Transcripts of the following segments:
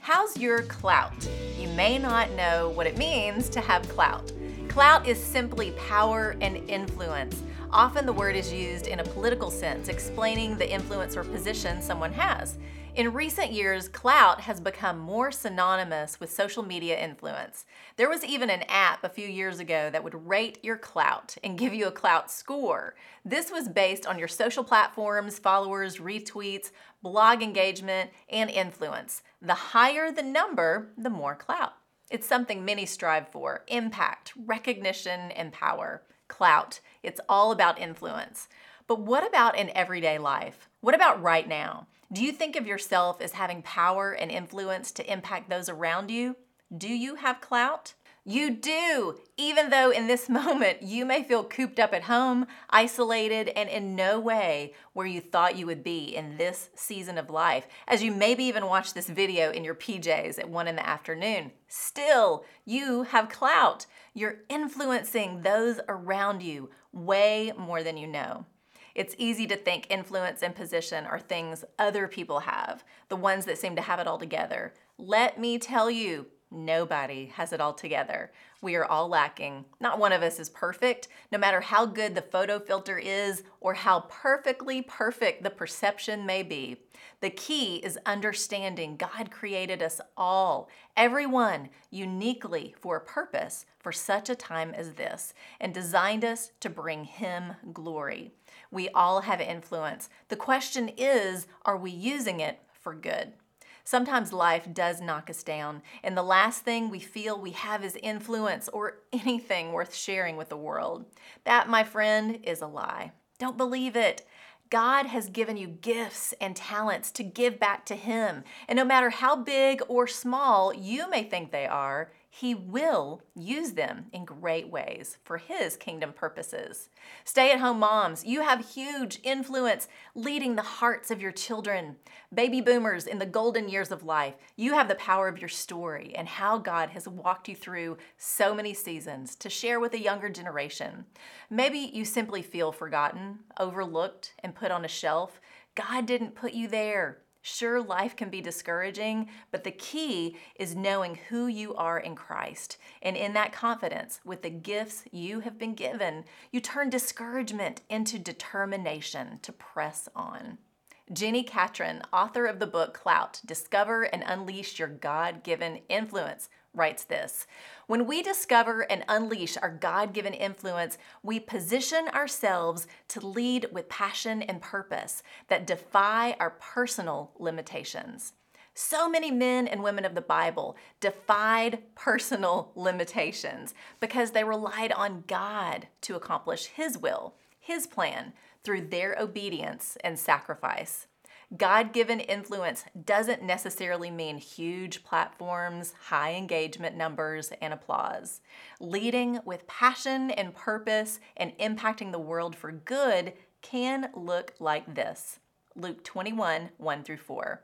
How's your clout? You may not know what it means to have clout. Clout is simply power and influence. Often the word is used in a political sense, explaining the influence or position someone has. In recent years, clout has become more synonymous with social media influence. There was even an app a few years ago that would rate your clout and give you a clout score. This was based on your social platforms, followers, retweets, blog engagement, and influence. The higher the number, the more clout. It's something many strive for: impact, recognition, and power. Clout. It's all about influence. But what about in everyday life? What about right now? Do you think of yourself as having power and influence to impact those around you? Do you have clout? You do, even though in this moment you may feel cooped up at home, isolated, and in no way where you thought you would be in this season of life, as you maybe even watch this video in your PJs at 1 in the afternoon. Still, you have clout. You're influencing those around you way more than you know. It's easy to think influence and position are things other people have, the ones that seem to have it all together. Let me tell you, nobody has it all together. We are all lacking. Not one of us is perfect, no matter how good the photo filter is or how perfectly perfect the perception may be. The key is understanding God created us all, everyone, uniquely for a purpose for such a time as this, and designed us to bring Him glory. We all have influence. The question is, are we using it for good? Sometimes life does knock us down, and the last thing we feel we have is influence or anything worth sharing with the world. That, my friend, is a lie. Don't believe it. God has given you gifts and talents to give back to Him, and no matter how big or small you may think they are, He will use them in great ways for His kingdom purposes. Stay-at-home moms, you have huge influence leading the hearts of your children. Baby boomers in the golden years of life, you have the power of your story and how God has walked you through so many seasons to share with a younger generation. Maybe you simply feel forgotten, overlooked, and put on a shelf. God didn't put you there. Sure, life can be discouraging, but the key is knowing who you are in Christ. And in that confidence, with the gifts you have been given, you turn discouragement into determination to press on. Jenny Catron, author of the book Clout, Discover and Unleash Your God-Given Influence, writes this: when we discover and unleash our God-given influence, we position ourselves to lead with passion and purpose that defy our personal limitations. So many men and women of the Bible defied personal limitations because they relied on God to accomplish His will, His plan, through their obedience and sacrifice. God-given influence doesn't necessarily mean huge platforms, high engagement numbers, and applause. Leading with passion and purpose and impacting the world for good can look like this. Luke 21, 1-4.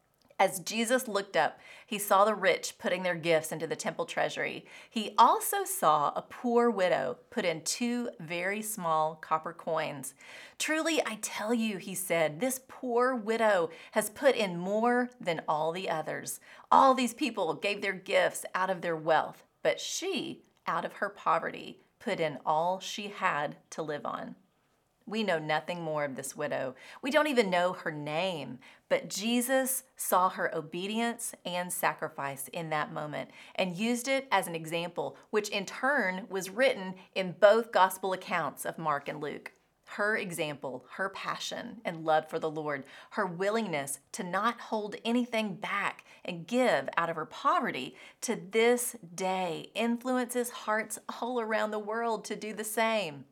As Jesus looked up, He saw the rich putting their gifts into the temple treasury. He also saw a poor widow put in 2 very small copper coins. Truly, I tell you, He said, this poor widow has put in more than all the others. All these people gave their gifts out of their wealth, but she, out of her poverty, put in all she had to live on. We know nothing more of this widow. We don't even know her name, but Jesus saw her obedience and sacrifice in that moment and used it as an example, which in turn was written in both gospel accounts of Mark and Luke. Her example, her passion and love for the Lord, her willingness to not hold anything back and give out of her poverty, to this day influences hearts all around the world to do the same.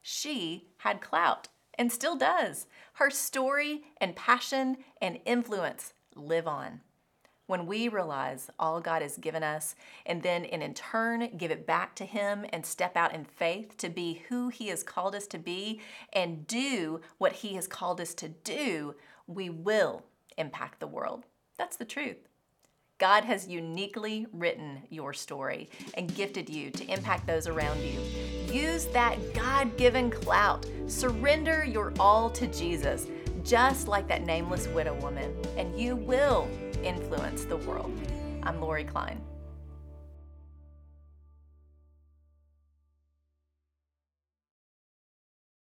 She had clout and still does. Her story and passion and influence live on. When we realize all God has given us and then in turn give it back to Him and step out in faith to be who He has called us to be and do what He has called us to do, we will impact the world. That's the truth. God has uniquely written your story and gifted you to impact those around you. Use that God-given clout. Surrender your all to Jesus, just like that nameless widow woman, and you will influence the world. I'm Lori Klein.